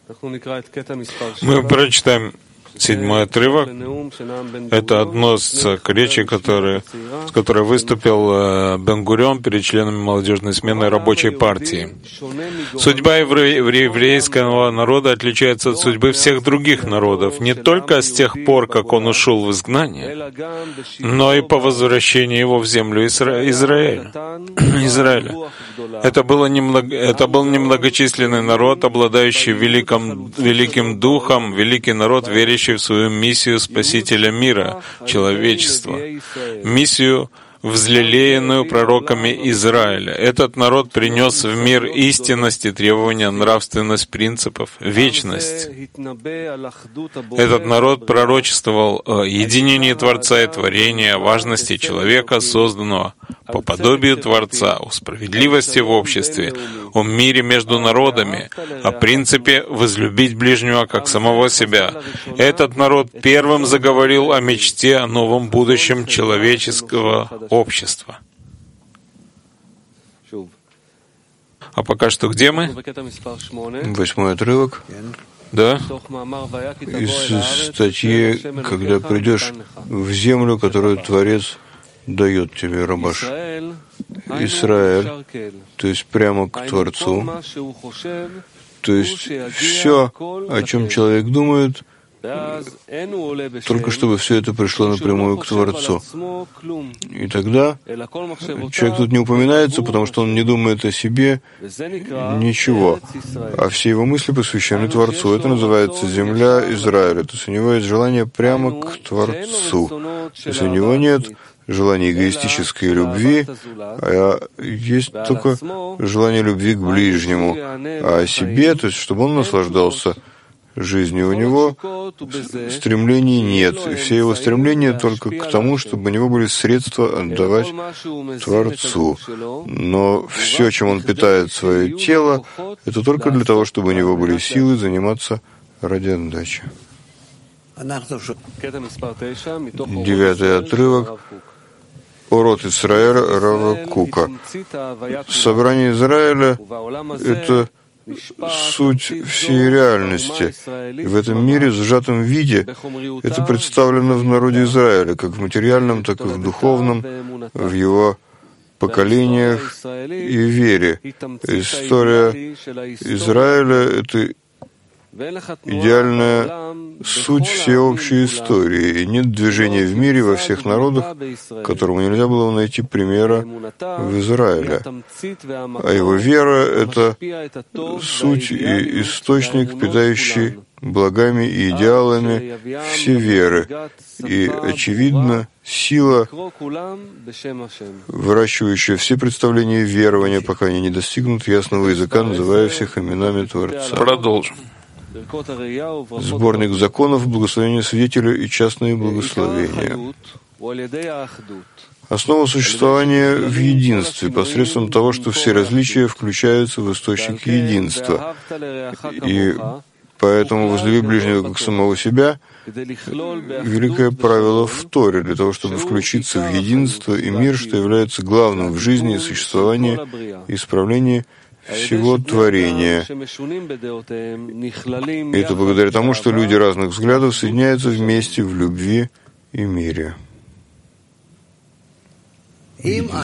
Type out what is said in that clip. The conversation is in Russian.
Мы прочитаем 7-й отрывок. Это относится к речи, с которой выступил Бен-Гурион перед членами молодежной смены рабочей партии. Судьба еврейского народа отличается от судьбы всех других народов не только с тех пор, как он ушел в изгнание, но и по возвращении его в землю Израиля. Это был немногочисленный народ, обладающий великим духом, великий народ, верящий в свою миссию Спасителя мира, человечества, миссию, взлелеянную пророками Израиля. Этот народ принес в мир истинность и требования, нравственность, принципов, вечность. Этот народ пророчествовал о единении Творца и творения, о важности человека, созданного по подобию Творца, о справедливости в обществе, о мире между народами, о принципе возлюбить ближнего как самого себя. Этот народ первым заговорил о мечте о новом будущем человеческого общества. А пока что где мы? 8-й отрывок. Да? Из статьи «Когда придешь в землю, которую Творец дает тебе, Рабаш». Израиль, то есть прямо к Творцу, то есть все, о чем человек думает, только чтобы все это пришло напрямую к Творцу. И тогда человек тут не упоминается, потому что он не думает о себе ничего, а все его мысли посвящены Творцу. Это называется земля Израиля. То есть у него есть желание прямо к Творцу. То есть у него нет желание эгоистической любви, а есть только желание любви к ближнему. А о себе, то есть чтобы он наслаждался жизнью, у него стремлений нет. И все его стремления только к тому, чтобы у него были средства отдавать Творцу. Но все, чем он питает свое тело, это только для того, чтобы у него были силы заниматься ради отдачи. 9-й отрывок. Урод Израиля Рава Кука. Собрание Израиля — это суть всей реальности. И в этом мире, в сжатом виде, это представлено в народе Израиля, как в материальном, так и в духовном, в его поколениях и вере. История Израиля — это идеальная суть всеобщей истории, и нет движения в мире во всех народах, которому нельзя было найти примера в Израиле. А его вера — это суть и источник, питающий благами и идеалами все веры, и, очевидно, сила, выращивающая все представления и верования, пока они не достигнут ясного языка, называя всех именами Творца. Продолжим. Сборник законов, благословения свидетеля и частные благословения. Основа существования в единстве, посредством того, что все различия включаются в источник единства. И поэтому возлюби ближнего как самого себя — великое правило в Торе, для того, чтобы включиться в единство и мир, что является главным в жизни и существовании и исправлении всего творения. И это благодаря тому, что люди разных взглядов соединяются вместе в любви и мире.